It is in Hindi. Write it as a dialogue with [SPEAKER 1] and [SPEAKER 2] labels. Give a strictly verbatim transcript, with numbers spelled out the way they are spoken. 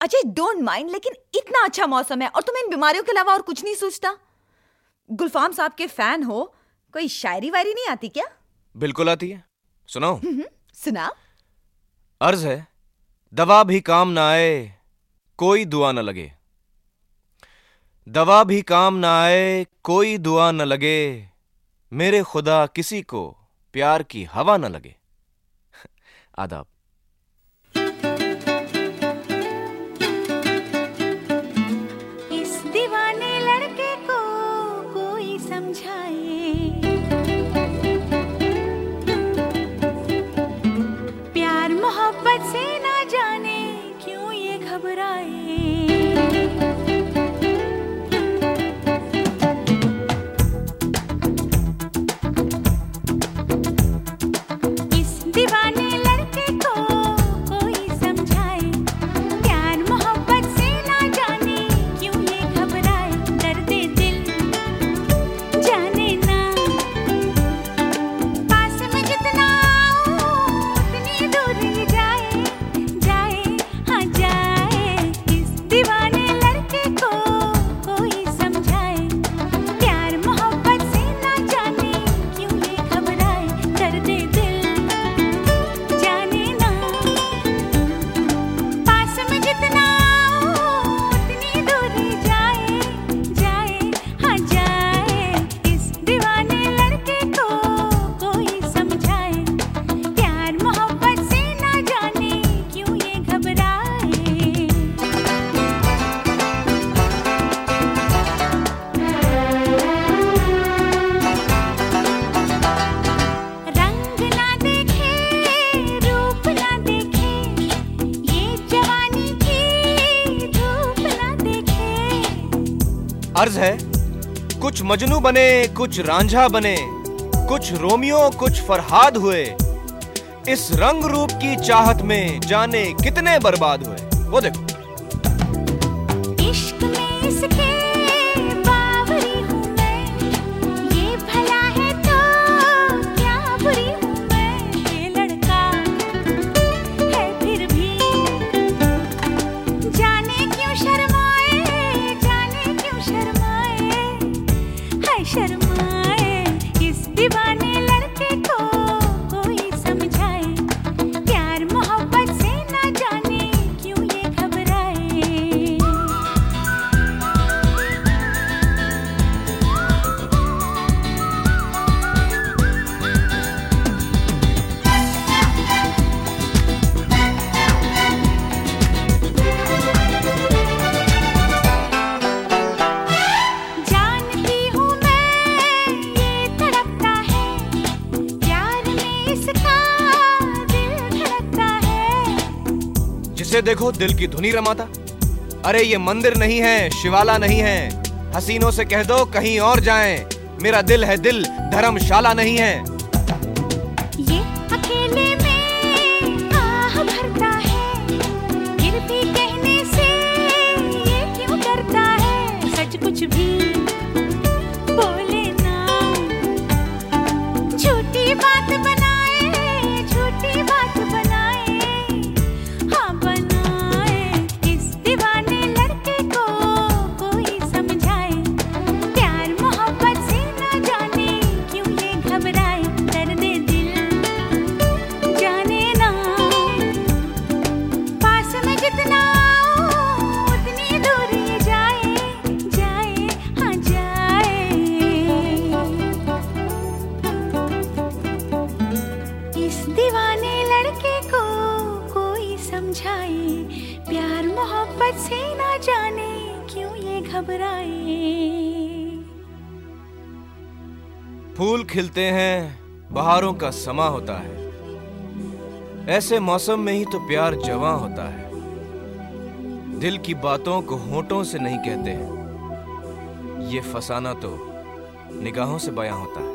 [SPEAKER 1] अजय डोंट माइंड, लेकिन इतना अच्छा मौसम है और तुम्हें इन बीमारियों के अलावा और कुछ नहीं सोचता? गुलफाम साहब के फैन हो, कोई शायरी वायरी नहीं आती क्या?
[SPEAKER 2] बिल्कुल आती है, सुनाओ।
[SPEAKER 1] सुना।
[SPEAKER 2] अर्ज है, दवा भी काम ना आए कोई दुआ न लगे, दवा भी काम ना आए कोई दुआ न लगे, मेरे खुदा किसी को प्यार की हवा न लगे। आदाब।
[SPEAKER 3] इस दीवाने लड़के को कोई समझाए, प्यार मोहब्बत से ना जाने क्यों ये घबराए। दीवाने लड़के को कोई समझाए, प्यार मोहब्बत से ना जाने क्यों ये घबराए। दर्दे दिल जाने ना, पास में जितना उतनी दूर ही जाए जाए हाँ जाए। इस दीवाने लड़के को कोई समझाए, प्यार मोहब्बत से ना जाने क्यों ये घबराए। दर्दे दिल
[SPEAKER 2] अर्ज है, कुछ मजनू बने कुछ रांझा बने, कुछ रोमियो कुछ फरहाद हुए, इस रंग रूप की चाहत में जाने कितने बर्बाद हुए। वो देखो।
[SPEAKER 3] इश्क में इसके बावरी हूँ मैं, ये भला है तो क्या बुरी हूँ मैं। ये लड़का है फिर भी जाने क्यों शर्माए, जाने क्यों शर्माए हाय शर्माए। इस दीवाने लड़के को कोई समझाए, प्यार मोहब्बत से ना जाने क्यों ये घबराए। जानती हूँ मैं ये तड़पता है, प्यार में इसका दिल धड़कता है।
[SPEAKER 2] जिसे देखो दिल की धुनी रमाता। अरे ये मंदिर नहीं है, शिवाला नहीं है, हसीनों से कह दो कहीं और जाएं, मेरा दिल है दिल, धर्मशाला नहीं है।
[SPEAKER 3] ये अकेले में आह भरता है, फिर भी कहने से ये क्यों डरता है। सच कुछ भी बोले ना, झूठी बात बनाए, झूठी बात बनाए हाँ बनाए। इस दीवाने लड़के को कोई समझाए, प्यार मोहब्बत से ना जाने क्यों ये घबराए। दर्दे दिल जाने ना, पास में जितना उतनी दूर ये जाए जाए हाँ जाए। इस दीवाने लड़के को कोई समझाए, प्यार मोहब्बत से ना जाने क्यों ये घबराए।
[SPEAKER 2] फूल खिलते हैं, बहारों का समा होता है, ऐसे मौसम में ही तो प्यार जवां होता है। दिल की बातों को होठों से नहीं कहते हैं, ये फसाना तो निगाहों से बयां होता है।